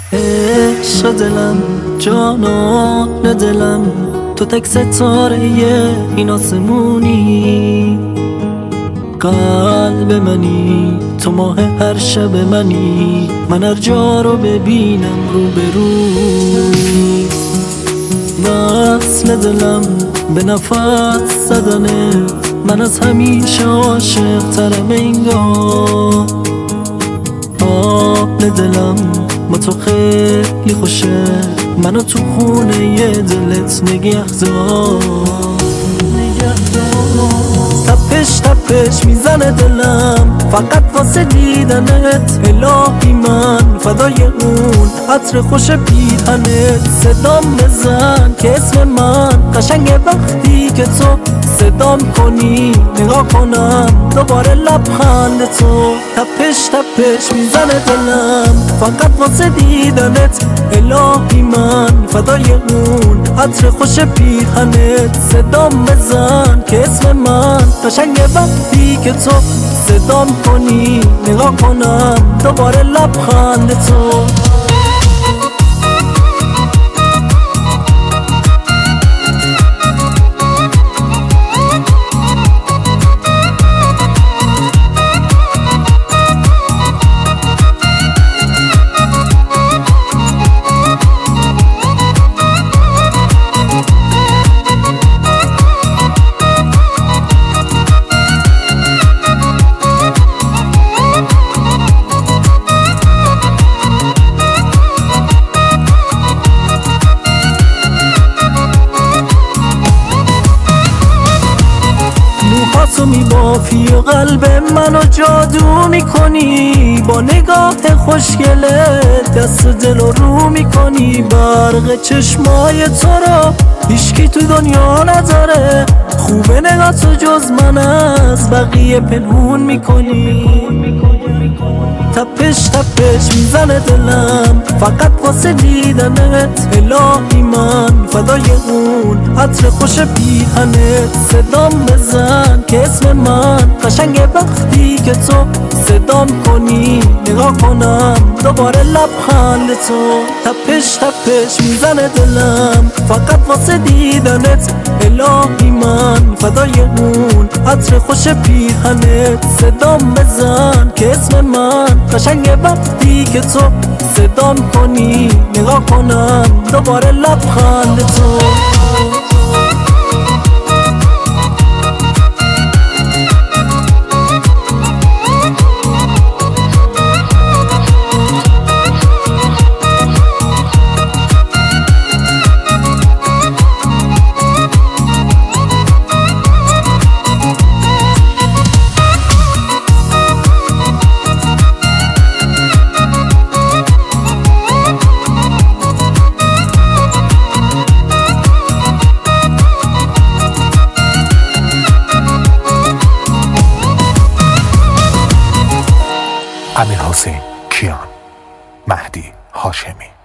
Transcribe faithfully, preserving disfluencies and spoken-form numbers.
عشق دلم، جانان دلم، تو تک ستاره این آسمونی. قلب منی، تو ماه هر شب منی، من هر جا رو ببینم رو به روی. وصل دلم به نفس زدنت، من از همیشه عاشق ترم انگار. حال دلم با تو خیلی خوشه، منو تو خونه ی دلت نگه دار. تپش تپش میزنه دلم فقط واسه دیدنت، الهی من فدای اون عطر خوش پیرهنت. صدام بزن که اسم من قشنگه وقتی که تو صدام کنی، نگاه کنم دوباره لبخند تو. تپش تپش میزنه دلم فقط واسه دیدنت، الهی من فدای اون عطر خوش پیرهنت. صدام بزن که اسم من قشنگه وقتی که تو صدام کنی، نگاه کنم دوباره لبخند تو. تو میبافی و قلب منو جادو میکنی، با نگاه خوشگلت دست دل رو میکنی. برق چشمای تو رو هیچکی تو دنیا نداره، خوبه نگاه تو جز من از بقیه پنهون میکنی. تپش تپش میزنه دلم فقط واسه دیدنت، الهی من فدای اون عطر خوش پیرهنت. صدام بزن که اسم من قشنگه وقتی که تو صدام کنی، نگاه کنم دوباره لبخند تو. تپش تپش میزنه دلم فقط واسه دیدنت، الهی من فدای اون عطر خوش پیرهنت. صدام بزن که اسم من قشنگه وقتی که تو صدام کنی، نگاه کنم دوباره لبخند تو. امیر حسین کیان، مهدی هاشمی.